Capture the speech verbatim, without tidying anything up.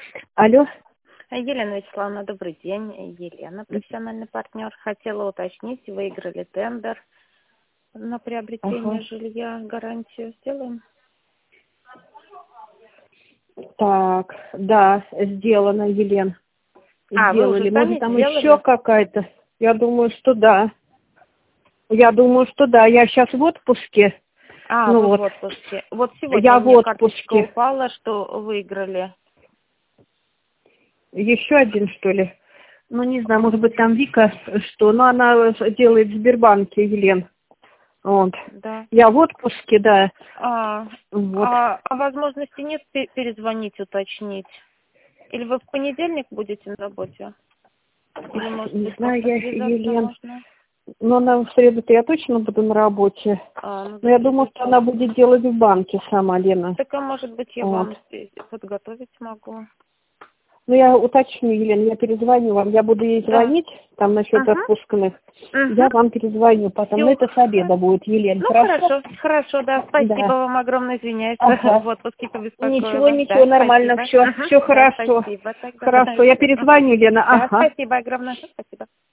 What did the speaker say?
Алло. Елена Вячеславовна, добрый день. Елена, профессиональный партнер. Хотела уточнить, выиграли тендер на приобретение Ага. жилья, гарантию сделаем? Так, да, сделано, Елен. А, вы Сделали. уже Может, сами там сделали? еще какая-то? Я думаю, что да. Я думаю, что да. Я сейчас в отпуске. А, Ну вы вот. в отпуске. Вот сегодня Я у в меня карточка отпуске. упала, что выиграли. Еще один, что ли? Ну, не знаю, может быть, там Вика, что? Но она делает в Сбербанке, Елен. Вот. Да. Я в отпуске, да. А, Вот. а, а возможности нет пе- перезвонить, уточнить? Или вы в понедельник будете на работе? Или, может Не быть, знаю, завтра я, связаться Елен. можно? Но на в среду-то я точно буду на работе. А, ну Но до я среды думаю, что она сложно. будет делать в банке сама, Лена. Так, а может быть, я Вот. вам здесь подготовить могу? Ну, я уточню, Елена, я перезвоню вам. Я буду ей Да. звонить, там, насчет Ага. отпускных. Угу. Я вам перезвоню потом. Но Все. это с обеда будет, Елена. Ну, Хорошо? хорошо, хорошо, да. Спасибо Да. вам огромное, извиняюсь, Ага. в отпуске побеспокою Ничего, вас. ничего, Да, нормально, спасибо. все, Угу. все Да, хорошо. спасибо тогда. Да, Хорошо, я Мгм. перезвоню, Лена. Да, Ага. спасибо огромное. Спасибо.